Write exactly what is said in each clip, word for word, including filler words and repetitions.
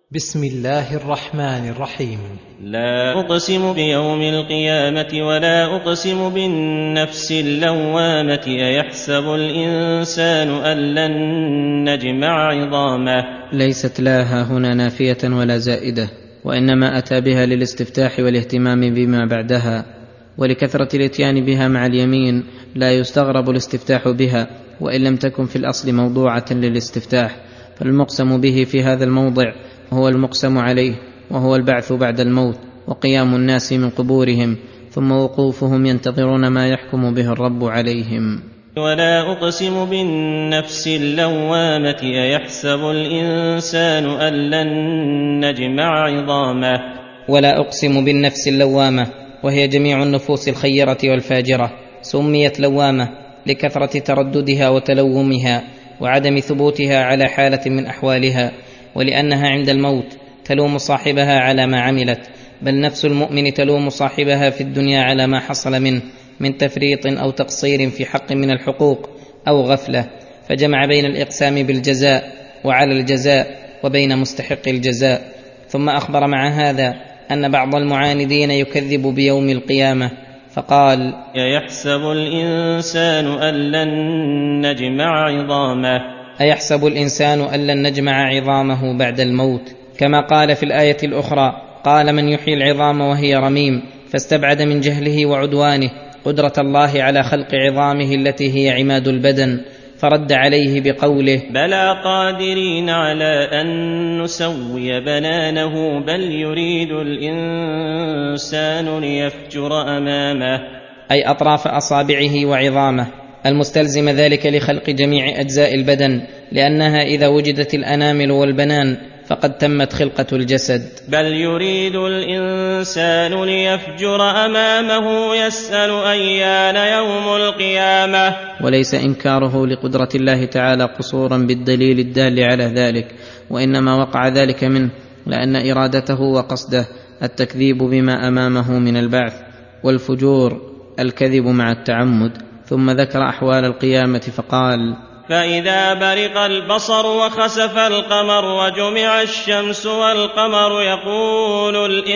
بسم الله الرحمن الرحيم. لا أقسم بيوم القيامة ولا أقسم بالنفس اللوامة أيحسب الإنسان أن لن نجمع عظامه. ليست لاها هنا نافية ولا زائدة، وإنما أتى بها للاستفتاح والاهتمام بما بعدها، ولكثرة الاتيان بها مع اليمين لا يستغرب الاستفتاح بها، وإن لم تكن في الأصل موضوعة للاستفتاح. فالمقسم به في هذا الموضع هو المقسم عليه، وهو البعث بعد الموت، وقيام الناس من قبورهم، ثم وقوفهم ينتظرون ما يحكم به الرب عليهم. ولا أقسم بالنفس اللوامة أيحسب الإنسان أن لن نجمع عظامه. ولا أقسم بالنفس اللوامة، وهي جميع النفوس الخيرة والفاجرة، سميت لوامة لكثرة ترددها وتلومها وعدم ثبوتها على حالة من أحوالها، ولأنها عند الموت تلوم صاحبها على ما عملت، بل نفس المؤمن تلوم صاحبها في الدنيا على ما حصل منه من تفريط أو تقصير في حق من الحقوق أو غفلة، فجمع بين الإقسام بالجزاء وعلى الجزاء وبين مستحق الجزاء. ثم أخبر مع هذا أن بعض المعاندين يكذب بيوم القيامة فقال: أيحسب الإنسان أن لن نجمع عظامه. أيحسب الإنسان أن لن نجمع عظامه بعد الموت، كما قال في الآية الأخرى: قال من يحيي العظام وهي رميم، فاستبعد من جهله وعدوانه قدرة الله على خلق عظامه التي هي عماد البدن، فرد عليه بقوله: بلى قادرين على أن نسوي بنانه بل يريد الإنسان ليفجر أمامه، أي أطراف أصابعه وعظامه، المستلزم ذلك لخلق جميع أجزاء البدن، لأنها إذا وجدت الأنامل والبنان فقد تمت خلقة الجسد. بل يريد الإنسان ليفجر أمامه يسأل أيان يوم القيامة. وليس إنكاره لقدرة الله تعالى قصورا بالدليل الدال على ذلك، وإنما وقع ذلك منه لأن إرادته وقصده التكذيب بما أمامه من البعث، والفجور الكذب مع التعمد. ثم ذكر أحوال القيامة فقال: فإذا برق البصر وخسف القمر وجمع الشمس والقمر يقول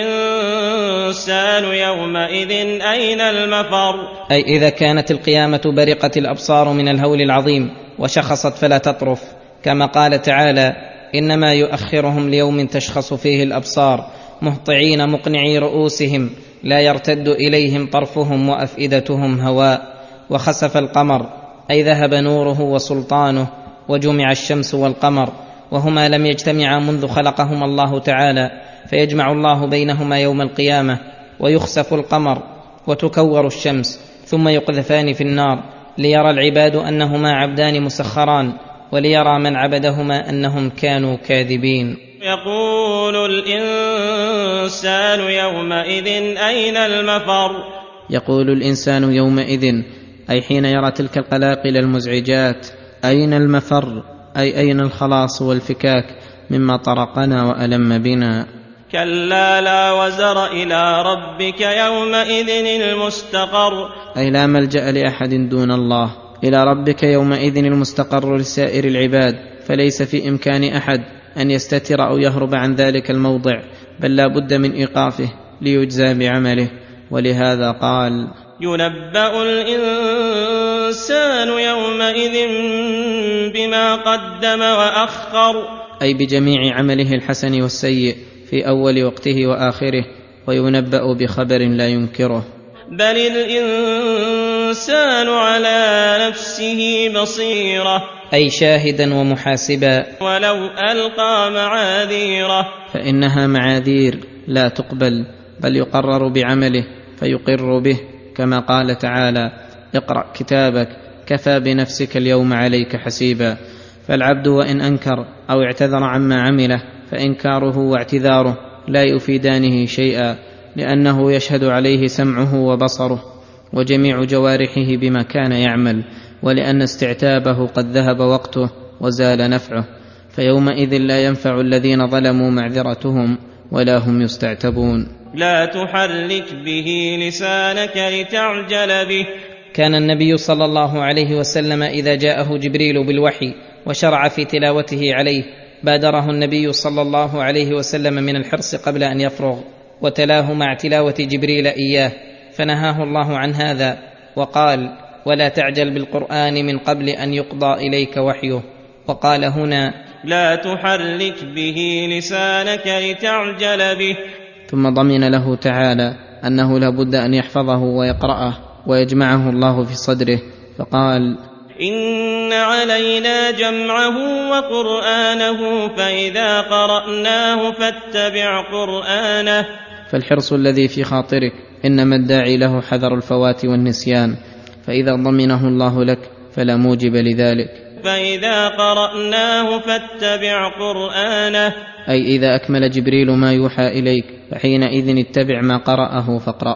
الإنسان يومئذ أين المفر. أي إذا كانت القيامة برقت الأبصار من الهول العظيم وشخصت فلا تطرف، كما قال تعالى: إنما يؤخرهم ليوم تشخص فيه الأبصار مهطعين مقنعي رؤوسهم لا يرتد إليهم طرفهم وأفئدتهم هواء. وخسف القمر أي ذهب نوره وسلطانه، وجمع الشمس والقمر، وهما لم يجتمعا منذ خلقهما الله تعالى، فيجمع الله بينهما يوم القيامة، ويخسف القمر وتكور الشمس، ثم يقذفان في النار، ليرى العباد أنهما عبدان مسخران، وليرى من عبدهما أنهم كانوا كاذبين. يقول الإنسان يومئذ أين المفر. يقول الإنسان يومئذ أي حين يرى تلك القلاقل المزعجات: أين المفر، أي أين الخلاص والفكاك مما طرقنا وألم بنا. كلا لا وزر إلى ربك يومئذ المستقر، أي لا ملجأ لأحد دون الله، إلى ربك يومئذ المستقر لسائر العباد، فليس في إمكان أحد أن يستتر أو يهرب عن ذلك الموضع، بل لا بد من إيقافه ليجزى بعمله. ولهذا قال: ينبأ الإنسان يومئذ بما قدم وأخر، أي بجميع عمله الحسن والسيء في أول وقته وآخره، وينبأ بخبر لا ينكره. بل الإنسان على نفسه بصيرة، أي شاهدا ومحاسبا، ولو ألقى معاذيره، فإنها معاذير لا تقبل، بل يقرر بعمله فيقر به، كما قال تعالى: اقرأ كتابك كفى بنفسك اليوم عليك حسيبا. فالعبد وإن أنكر أو اعتذر عما عمله فإنكاره واعتذاره لا يفيدانه شيئا، لأنه يشهد عليه سمعه وبصره وجميع جوارحه بما كان يعمل، ولأن استعتابه قد ذهب وقته وزال نفعه، فيومئذ لا ينفع الذين ظلموا معذرتهم ولا هم يستعتبون. لا تحرك به لسانك لتعجل به. كان النبي صلى الله عليه وسلم إذا جاءه جبريل بالوحي وشرع في تلاوته عليه بادره النبي صلى الله عليه وسلم من الحرص قبل ان يفرغ، وتلاه مع تلاوه جبريل اياه، فنهاه الله عن هذا وقال: ولا تعجل بالقرآن من قبل أن يقضى إليك وحيه. وقال هنا: لا تحرك به لسانك لتعجل به. ثم ضمن له تعالى أنه لا بد أن يحفظه ويقرأه ويجمعه الله في صدره، فقال: إن علينا جمعه وقرآنه فإذا قرأناه فاتبع قرآنه. فالحرص الذي في خاطرك إنما الداعي له حذر الفوات والنسيان، فإذا ضمنه الله لك فلا موجب لذلك. فإذا قرأناه فاتبع قرآنه، أي إذا أكمل جبريل ما يوحى إليك فحينئذ اتبع ما قرأه فاقرأه.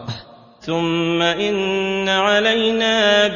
ثم إن علينا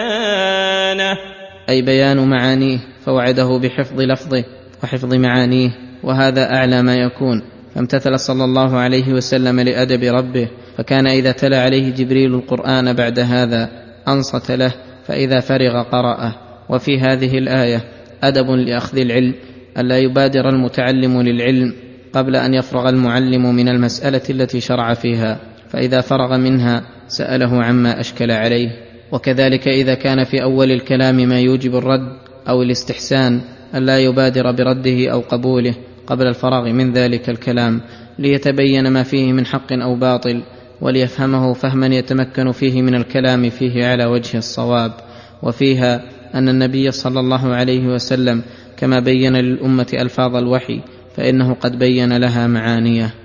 بيانه، أي بيان معانيه، فوعده بحفظ لفظه وحفظ معانيه، وهذا أعلى ما يكون. فامتثل صلى الله عليه وسلم لأدب ربه، فكان إذا تلا عليه جبريل القرآن بعد هذا أنصت له، فإذا فرغ قرأه. وفي هذه الآية أدب لأخذ العلم، ألا يبادر المتعلم للعلم قبل أن يفرغ المعلم من المسألة التي شرع فيها، فإذا فرغ منها سأله عما أشكل عليه. وكذلك إذا كان في أول الكلام ما يوجب الرد أو الاستحسان، ألا يبادر برده أو قبوله قبل الفراغ من ذلك الكلام، ليتبين ما فيه من حق أو باطل، وليفهمه فهما يتمكن فيه من الكلام فيه على وجه الصواب. وفيها أن النبي صلى الله عليه وسلم كما بين للأمة ألفاظ الوحي فإنه قد بين لها معانيه.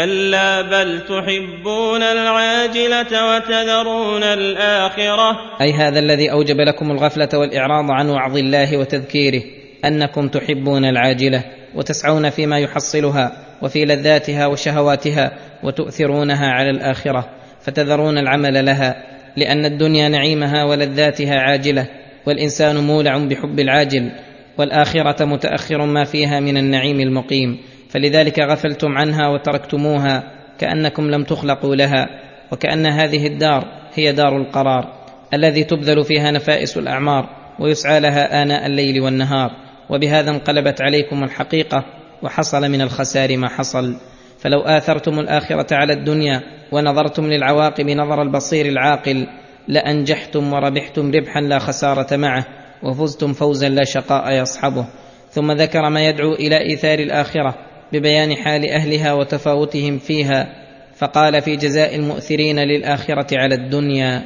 كلا بل تحبون العاجلة وتذرون الآخرة. أي هذا الذي أوجب لكم الغفلة والإعراض عن وعظ الله وتذكيره، أنكم تحبون العاجلة وتسعون فيما يحصلها وفي لذاتها وشهواتها، وتؤثرونها على الآخرة، فتذرون العمل لها، لأن الدنيا نعيمها ولذاتها عاجلة، والإنسان مولع بحب العاجل، والآخرة متأخر ما فيها من النعيم المقيم، فلذلك غفلتم عنها وتركتموها كأنكم لم تخلقوا لها، وكأن هذه الدار هي دار القرار الذي تبذل فيها نفائس الأعمار ويسعى لها آناء الليل والنهار. وبهذا انقلبت عليكم الحقيقة وحصل من الخسار ما حصل. فلو آثرتم الآخرة على الدنيا ونظرتم للعواقب نظر البصير العاقل لأنجحتم وربحتم ربحا لا خسارة معه، وفزتم فوزا لا شقاء يصحبه. ثم ذكر ما يدعو إلى إيثار الآخرة ببيان حال أهلها وتفاوتهم فيها، فقال في جزاء المؤثرين للآخرة على الدنيا: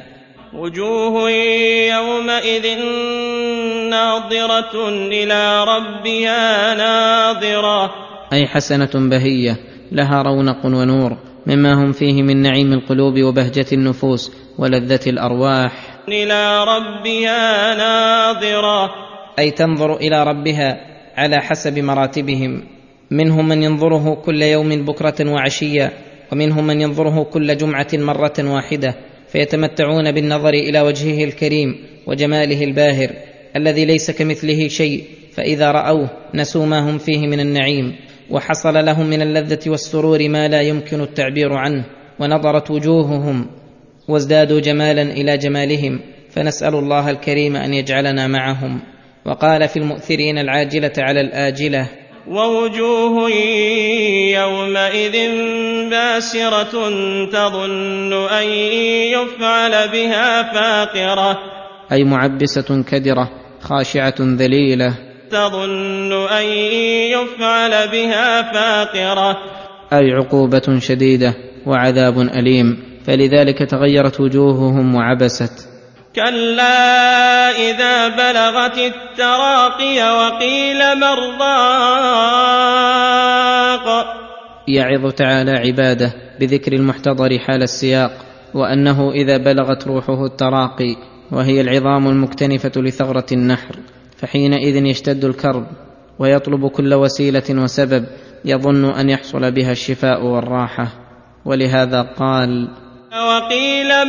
وجوه يومئذ ناظرة إلى ربها ناظرة، أي حسنة بهية لها رونق ونور مما هم فيه من نعيم القلوب وبهجة النفوس ولذة الأرواح. إلى ربها ناظرة، أي تنظر إلى ربها على حسب مراتبهم، منهم من ينظره كل يوم بكرة وعشية، ومنهم من ينظره كل جمعة مرة واحدة، فيتمتعون بالنظر إلى وجهه الكريم وجماله الباهر الذي ليس كمثله شيء، فإذا رأوه نسوا ما هم فيه من النعيم، وحصل لهم من اللذة والسرور ما لا يمكن التعبير عنه، ونضرت وجوههم وازدادوا جمالا إلى جمالهم، فنسأل الله الكريم أن يجعلنا معهم. وقال في المؤثرين العاجلة على الآجلة: ووجوه يومئذ باسرة تظن أن يفعل بها فاقرة، أي معبسة كدرة خاشعة ذليلة، تظن أن يفعل بها فاقرة، أي عقوبة شديدة وعذاب أليم، فلذلك تغيرت وجوههم وعبست. كلا إذا بلغت التراقي وقيل مرضاق. يعظ تعالى عباده بذكر المحتضر حال السياق، وأنه إذا بلغت روحه التراقي وهي العظام المكتنفة لثغرة النحر، فحينئذ يشتد الكرب ويطلب كل وسيلة وسبب يظن أن يحصل بها الشفاء والراحة، ولهذا قال: وقيل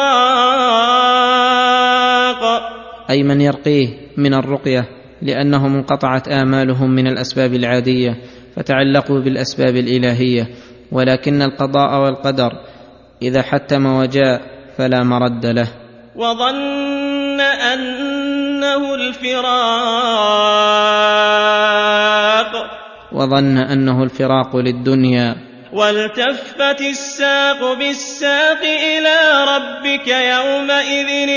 مرضاق، أي من يرقيه من الرقية، لأنهم انقطعت آمالهم من الأسباب العادية فتعلقوا بالأسباب الإلهية، ولكن القضاء والقدر إذا حتم وجاء فلا مرد له. وظن أنه الفراق، وظن أنه الفراق للدنيا. والتفت الساق بالساق إلى ربك يومئذ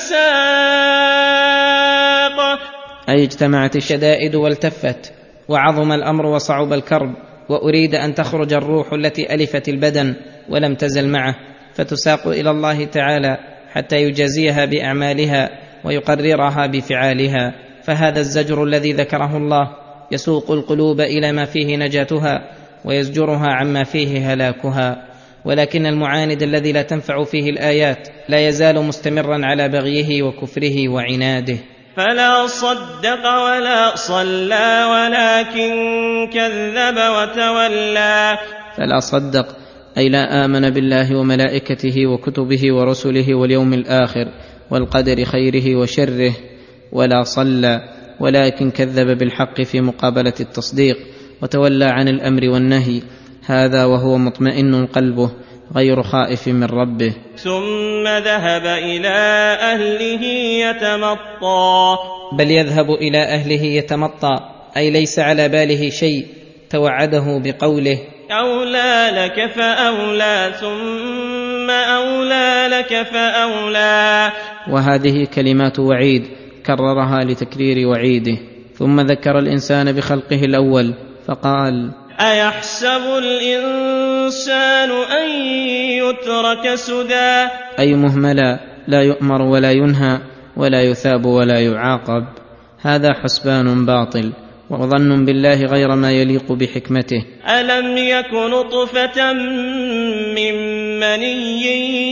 المساق. أي اجتمعت الشدائد والتفت، وعظم الأمر وصعب الكرب، وأريد أن تخرج الروح التي ألفت البدن ولم تزل معه، فتساق إلى الله تعالى حتى يجازيها بأعمالها ويقررها بفعالها. فهذا الزجر الذي ذكره الله يسوق القلوب إلى ما فيه نجاتها ويزجرها عما فيه هلاكها. ولكن المعاند الذي لا تنفع فيه الآيات لا يزال مستمرا على بغيه وكفره وعناده. فلا صدق ولا صلى ولكن كذب وتولى. فلا صدق أي لا آمن بالله وملائكته وكتبه ورسله واليوم الآخر والقدر خيره وشره. ولا صلى ولكن كذب بالحق في مقابلة التصديق وتولى عن الأمر والنهي، هذا وهو مطمئن قلبه غير خائف من ربه. ثم ذهب إلى أهله يتمطى. بل يذهب إلى أهله يتمطى، أي ليس على باله شيء، توعده بقوله أولى لك فأولى ثم أولى لك فأولى. وهذه كلمات وعيد كررها لتكرير وعيده. ثم ذكر الإنسان بخلقه الأول فقال أيحسب الإنسان أن يترك سدى. أي مهملا لا يؤمر ولا ينهى ولا يثاب ولا يعاقب. هذا حسبان باطل وظن بالله غير ما يليق بحكمته. ألم يك نطفة من مني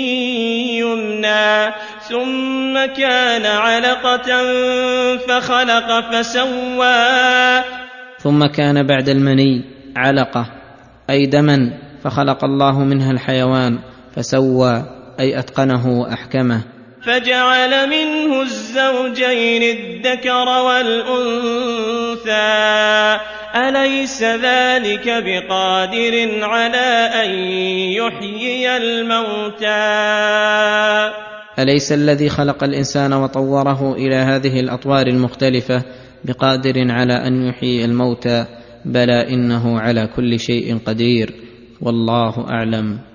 يمنى ثم كان علقة فخلق فسوى. ثم كان بعد المني علقة أي دما، فخلق الله منها الحيوان فسوى أي أتقنه وأحكمه. فجعل منه الزوجين الذكر والأنثى. أليس ذلك بقادر على أن يحيي الموتى. أليس الذي خلق الإنسان وطوره إلى هذه الأطوار المختلفة بقادر على أن يحيي الموتى؟ بلى إنه على كل شيء قدير، والله أعلم.